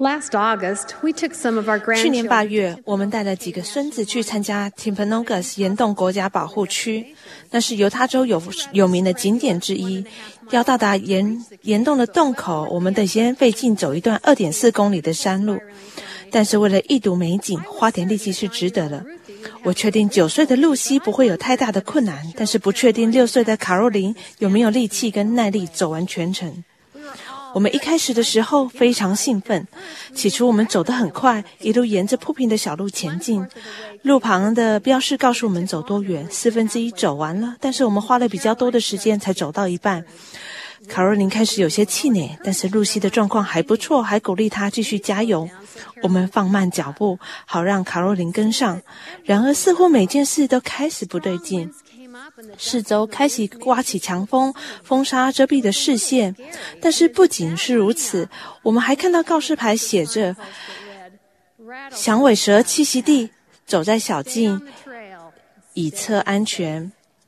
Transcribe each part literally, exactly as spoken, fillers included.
Last August, we took some of our 去年 grandchildren 八月，我们带了几个孙子去参加 Timpanogos 岩洞国家保护区，那是犹他州有有名的景点之一。要到达岩岩洞的洞口，我们得先费劲走一段 二点四公里的山路，但是为了一睹美景，花点力气是值得的。我确定九岁的露西不会有太大的困难，但是不确定六岁的卡若琳有没有力气跟耐力走完全程。我们一开始的时候非常兴奋，起初我们走得很快，一路沿着铺平的小路前进。路旁的标示告诉我们走多远，四分之一走完了，但是我们花了比较多的时间才走到一半。卡若琳开始有些气馁，但是露西的状况还不错，还鼓励她继续加油。我们放慢脚步，好让卡若琳跟上。然而似乎每件事都开始不对劲。四周开始刮起强风，风沙遮蔽的视线。但是不仅是如此，我们还看到告示牌写着响尾蛇栖息地，走在小径，以策安全。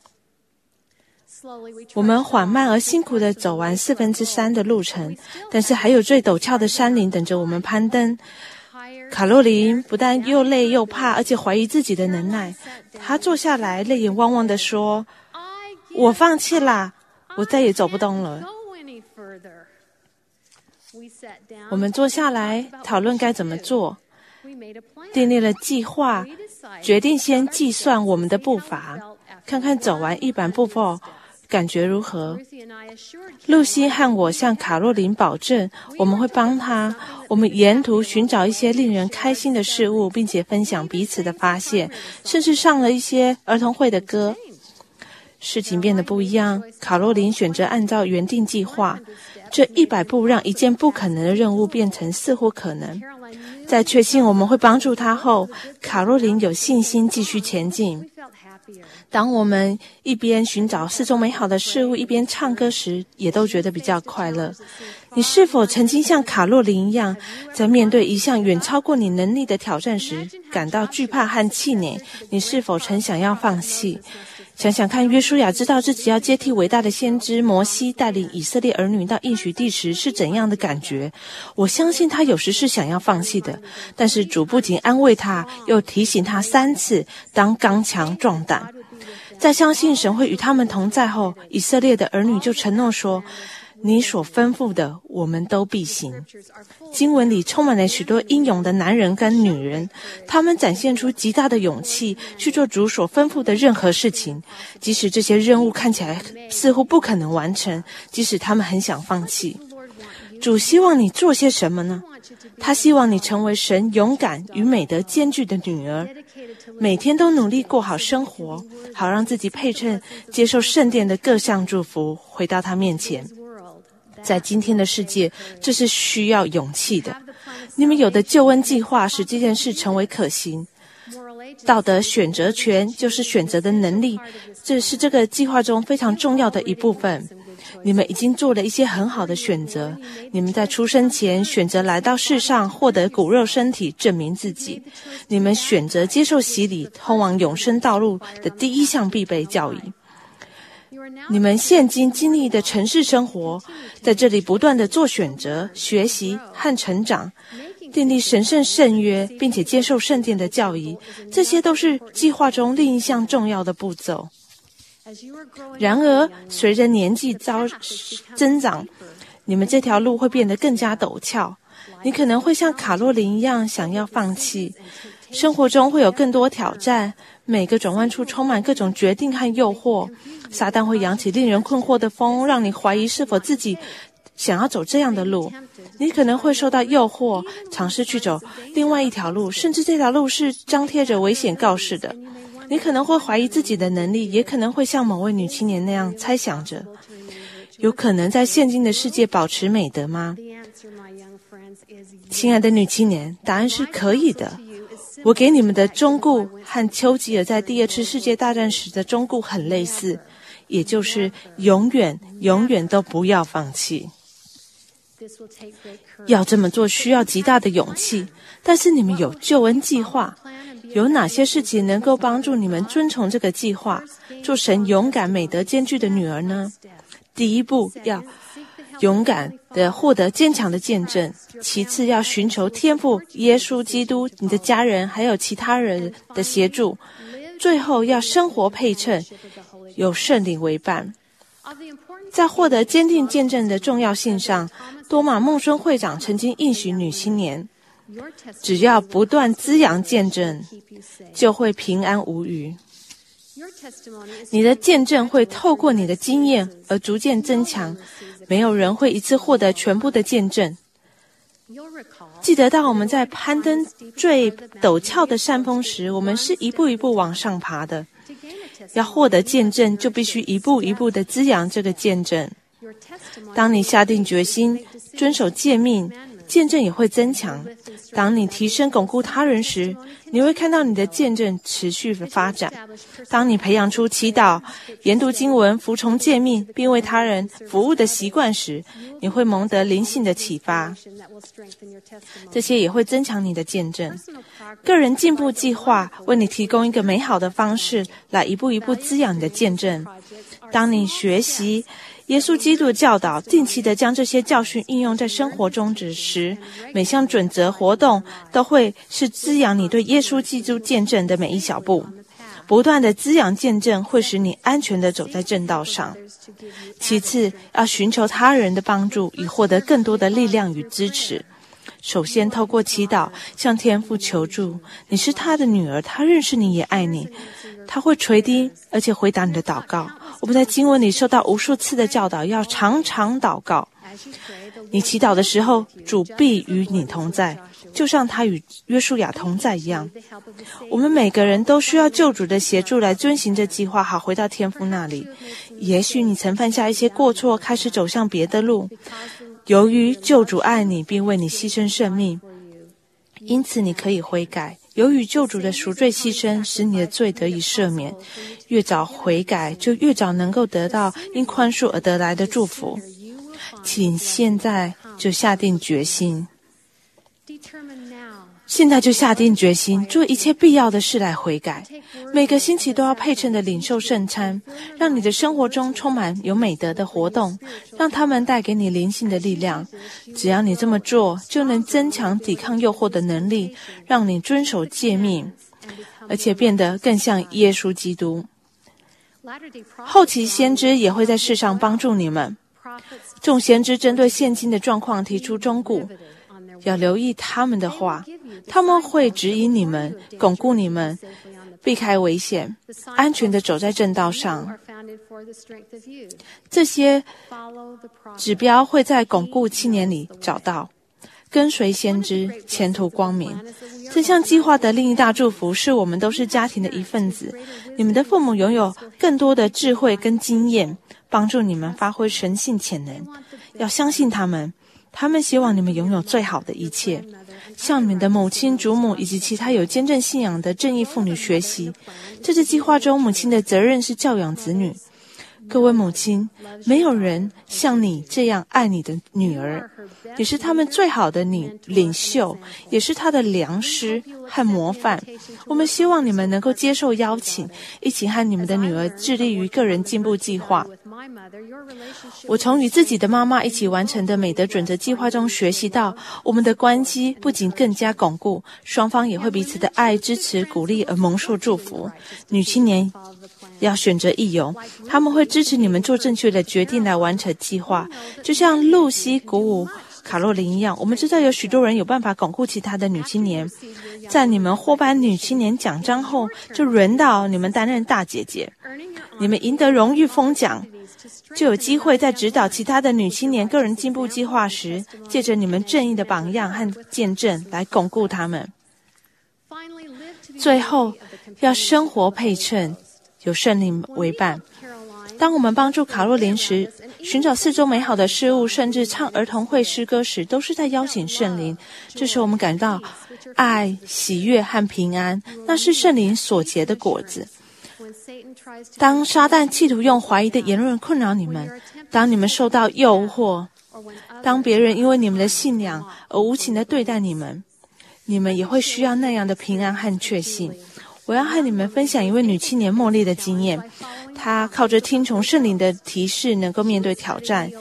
我们缓慢而辛苦地走完四分之三的路程，但是还有最陡峭的山岭等着我们攀登。卡若琳不但又累又怕，而且怀疑自己的能耐。她坐下来，泪眼汪汪地说：“我放弃啦，我再也走不动了。”我们坐下来讨论该怎么做，订立了计划，决定先计算我们的步伐，看看走完一百步后感觉如何。露西和我向卡若琳保证，我们会帮她。我们沿途寻找一些令人开心的事物，并且分享彼此的发现，甚至上了一些儿童会的歌。事情变得不一样，卡若琳选择按照原定计划。这一百步让一件不可能的任务变成似乎可能。在确信我们会帮助她后，卡若琳有信心继续前进。当我们一边寻找四周美好的事物，一边唱歌时，也都觉得比较快乐。你是否曾经像卡若琳一样，在面对一项远超过你能力的挑战时，感到惧怕和气馁？你是否曾想要放弃？想想看，约书亚知道自己要接替伟大的先知摩西，带领以色列儿女到应许地时是怎样的感觉。我相信他有时是想要放弃的，但是主不仅安慰他，又提醒他三次，当刚强壮胆。在相信神会与他们同在后，以色列的儿女就承诺说，你所吩咐的我们都必行。经文里充满了许多英勇的男人跟女人，他们展现出极大的勇气，去做主所吩咐的任何事情，即使这些任务看起来似乎不可能完成，即使他们很想放弃。主希望你做些什么呢？他希望你成为神勇敢与美德兼具的女儿，每天都努力过好生活，好让自己配称接受圣殿的各项祝福，回到他面前。在今天的世界，这是需要勇气的。你们有的救恩计划使这件事成为可行。道德选择权就是选择的能力，这是这个计划中非常重要的一部分。你们已经做了一些很好的选择，你们在出生前选择来到世上，获得骨肉身体，证明自己。你们选择接受洗礼，通往永生道路的第一项必备教义。你们现今经历的城市生活，在这里不断地做选择、学习和成长，订立神圣圣约，并且接受圣殿的教义，这些都是计划中另一项重要的步骤。然而，随着年纪遭增长，你们这条路会变得更加陡峭。你可能会像卡若琳一样想要放弃。生活中会有更多挑战，每个转弯处充满各种决定和诱惑。撒旦会扬起令人困惑的风，让你怀疑是否自己想要走这样的路。你可能会受到诱惑，尝试去走另外一条路，甚至这条路是张贴着危险告示的。你可能会怀疑自己的能力，也可能会像某位女青年那样猜想着，有可能在现今的世界保持美德吗？亲爱的女青年，答案是可以的。我给你们的忠告和丘吉尔在第二次世界大战时的忠告很类似，也就是永远永远都不要放弃。要这么做需要极大的勇气，但是你们有救恩计划。有哪些事情能够帮助你们遵从这个计划，做神勇敢美德兼具的女儿呢？第一步，要勇敢的获得坚强的见证。其次，要寻求天父耶稣基督、你的家人还有其他人的协助。最后，要生活配称，有圣灵为伴。在获得坚定见证的重要性上，多玛孟孙会长曾经应许女青年，只要不断滋养见证，就会平安无虞。你的见证会透过你的经验而逐渐增强，没有人会一次获得全部的见证。记得当我们在攀登最陡峭的山峰时，我们是一步一步往上爬的。要获得见证，就必须一步一步地滋养这个见证。当你下定决心遵守诫命，见证也会增强。当你提升巩固他人时，你会看到你的见证持续的发展。当你培养出祈祷、研读经文、服从诫命，并为他人服务的习惯时，你会蒙得灵性的启发。这些也会增强你的见证。个人进步计划为你提供一个美好的方式，来一步一步滋养你的见证。当你学习耶稣基督的教导，定期的将这些教训应用在生活中时，每项准则活动都会是滋养你对耶稣基督见证的每一小步。不断的滋养见证会使你安全的走在正道上。其次，要寻求他人的帮助，以获得更多的力量与支持。首先，透过祈祷向天父求助。你是他的女儿，他认识你也爱你，他会垂听而且回答你的祷告。我们在经文里受到无数次的教导，要常常祷告。你祈祷的时候，主必与你同在，就像他与约书亚同在一样。我们每个人都需要救主的协助来遵行这计划，好回到天父那里。也许你曾犯下一些过错，开始走向别的路。由于救主爱你，并为你牺牲生命，因此你可以悔改。由于救主的赎罪牺牲，使你的罪得以赦免。越早悔改，就越早能够得到因宽恕而得来的祝福。请现在就下定决心，现在就下定决心，做一切必要的事来悔改。每个星期都要配称的领受圣餐，让你的生活中充满有美德的活动，让他们带给你灵性的力量。只要你这么做，就能增强抵抗诱惑的能力，让你遵守诫命，而且变得更像耶稣基督。后期先知也会在世上帮助你们。众先知针对现今的状况提出忠告，要留意他们的话，他们会指引你们，巩固你们，避开危险，安全地走在正道上。这些指标会在巩固七年里找到。跟随先知，前途光明。这项计划的另一大祝福是我们都是家庭的一份子。你们的父母拥有更多的智慧跟经验，帮助你们发挥神性潜能。要相信他们，他们希望你们拥有最好的一切。向你们的母亲、祖母以及其他有坚正信仰的正义妇女学习。在这计划中，母亲的责任是教养子女。各位母亲，没有人像你这样爱你的女儿。你是他们最好的领领袖，也是他的良师和模范。我们希望你们能够接受邀请，一起和你们的女儿致力于个人进步计划。我从与自己的妈妈一起完成的美德准则计划中学习到，我们的关系不仅更加巩固，双方也会彼此的爱、支持、鼓励而蒙受祝福。女青年要选择义勇，他们会支持你们做正确的决定来完成计划，就像露西鼓舞卡洛琳一样。我们知道有许多人有办法巩固其他的女青年，在你们获颁女青年奖章后，就轮到你们担任大姐姐。你们赢得荣誉封奖，就有机会在指导其他的女青年个人进步计划时，借着你们正义的榜样和见证来巩固他们。最后，要生活配称，有圣灵为伴。当我们帮助卡洛琳时，寻找四周美好的事物，甚至唱儿童会诗歌时，都是在邀请圣灵。这时我们感到爱、喜悦和平安，那是圣灵所结的果子。当撒旦企图用怀疑的言论困扰你们，当你们受到诱惑，当别人因为你们的信仰而无情地对待你们，你们也会需要那样的平安和确信。我要和你们分享一位女青年茉莉的经验。她靠着听从圣灵的提示，能够面对挑战，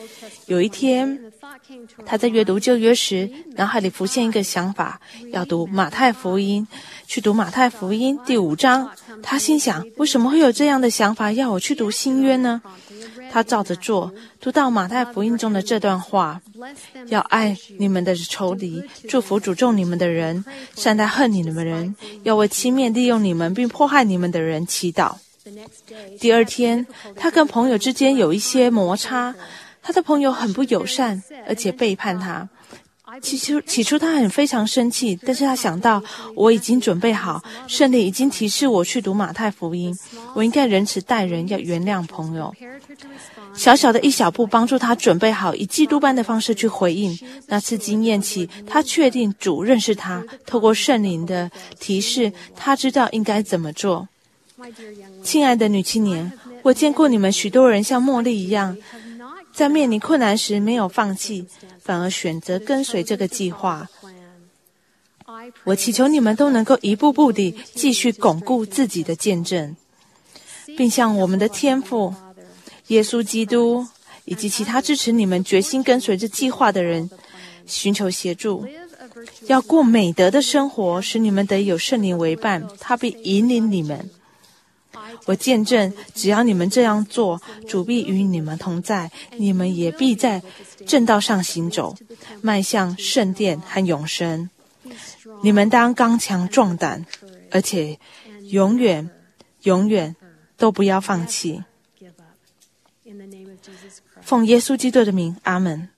有一天，他在阅读旧约时，脑海里浮现一个想法，要读马太福音。去读马太福音第五章，他心想，为什么会有这样的想法，要我去读新约呢？他照着做，读到马太福音中的这段话：要爱你们的仇敌，祝福诅咒你们的人，善待恨你们的人，要为轻蔑利用你们并迫害你们的人祈祷。第二天，他跟朋友之间有一些摩擦，他的朋友很不友善，而且背叛他。起初起初他很非常生气，但是他想到，我已经准备好，圣灵已经提示我去读马太福音，我应该仁慈待人，要原谅朋友。小小的一小步帮助他准备好以基督般的方式去回应。那次经验起，他确定主认识他，透过圣灵的提示，他知道应该怎么做。亲爱的女青年，我见过你们许多人像茉莉一样，在面临困难时没有放弃，反而选择跟随这个计划。我祈求你们都能够一步步地继续巩固自己的见证，并向我们的天父耶稣基督以及其他支持你们决心跟随这计划的人寻求协助，要过美德的生活，使你们得有圣灵为伴，他必引领你们。我见证，只要你们这样做，主必与你们同在，你们也必在正道上行走，迈向圣殿和永生。你们当刚强壮胆，而且永远永远都不要放弃。奉耶稣基督的名，阿们。